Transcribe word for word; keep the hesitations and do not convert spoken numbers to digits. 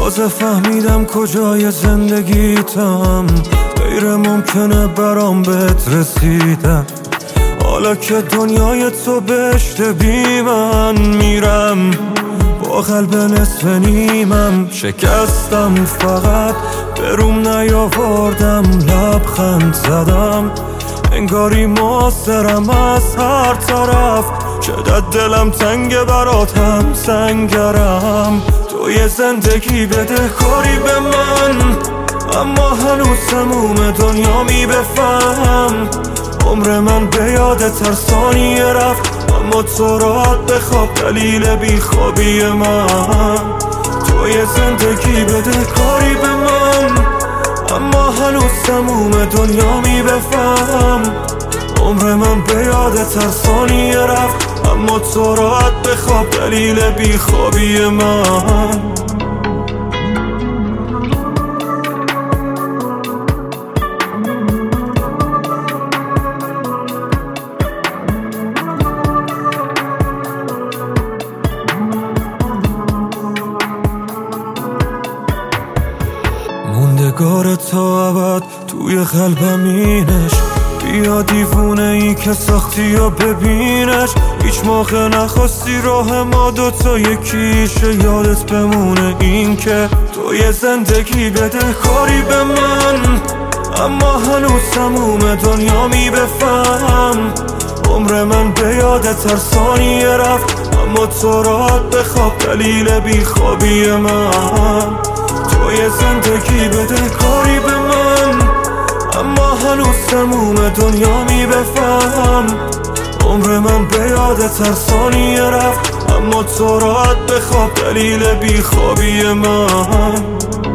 تازه فهمیدم کجای زندگیتم، غیر ممکنه برام بهت رسیدم. حالا که دنیای تو بهشت بی من میرم، با قلب نصف نیمم. شکستم فقط بروم نیاوردم، لبخند زدم انگاری ماسرم از هر طرف. چقدر دلم تنگ براتم سنگرم، تو یه زندگی بده کاری به من، اما هنوز تموم دنیا می بفهم. عمر من به یاد ترسانی رفت، اما تو راحت بخواب دلیل بیخوابی من. تو یه زندگی بده کاری به من، اما هنوز تموم دنیا می بفهم. عمر من به یاد ترسانی رفت، اما تو راحت بخواب دلیل بیخوابی من. موندگار تا ابد توی قلبم اینش، بیا دیوونه ای که ساختی و ببینش. هیچ موقع نخواستی راه ما دوتا یکیشه، یادت بمونه این که تو یه زندگی بده کاری به من، اما هنوز تموم دنیا می بفهم. عمر من به یاد ترسانی رفت، اما تو راحت بخواب دلیل بیخوابی من. تو یه زندگی بده کاری به من، اما هنوز تموم دنیا می بفهم. عمر من به یاد ترسانی رفت، اما تو راحت بخواب دلیل بیخوابی من.